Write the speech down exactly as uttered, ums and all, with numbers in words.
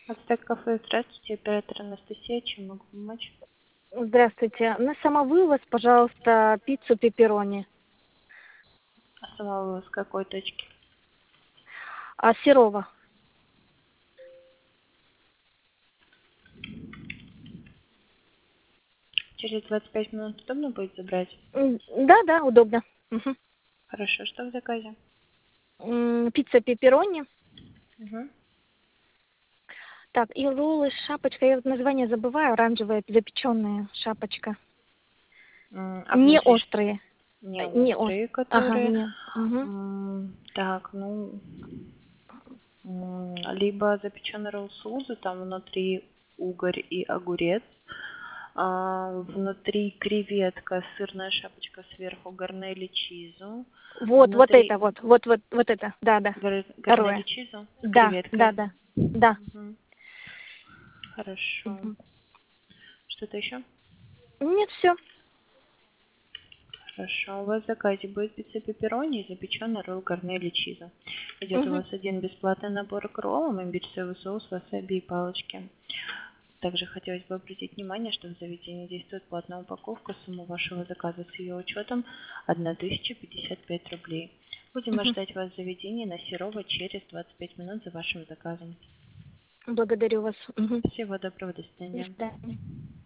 Ацтек кафе, здравствуйте, оператор Анастасия, чем могу помочь? Здравствуйте. На самовывоз, пожалуйста, пиццу пепперони. А сама вы с какой точки? А Серова. Через двадцать пять минут удобно будет забрать? М, Да, да, удобно. Мгм. Хорошо, что в заказе? М, Пицца пепперони. Угу. Так, и роллы с шапочкой. Я вот название забываю. Оранжевая запеченная шапочка. А Не внутри ш- острые. не Э, Не острые, острые. Ага, которые... не. Мгм. м, Так, ну... м, Либо запеченный ролл с узу, там внутри угорь и огурец. а, внутри креветка, сырная шапочка сверху, гарнели чизу. Вот, вот Внутри это вот. Вот, вот, вот это. Да, да. гар- гарнели Второе. чизу с Да, да, креветкой. да. Да. Мгм. Хорошо. Мгм. Что-то еще? Нет, все. Хорошо. У вас в заказе будет пицца пепперони и запеченный ролл гарнели чиза. Идет у вас один бесплатный набор к роллам, имбирь, соевый соус, васаби и палочки. Также хотелось бы обратить внимание, что в заведении действует платная упаковка. Сумма вашего заказа с ее учетом тысяча пятьдесят пять рублей. Будем ждать вас в заведении на Серова через двадцать пять минут за вашим заказом. Благодарю вас. Мгм. Всего доброго, до До свидания. свидания.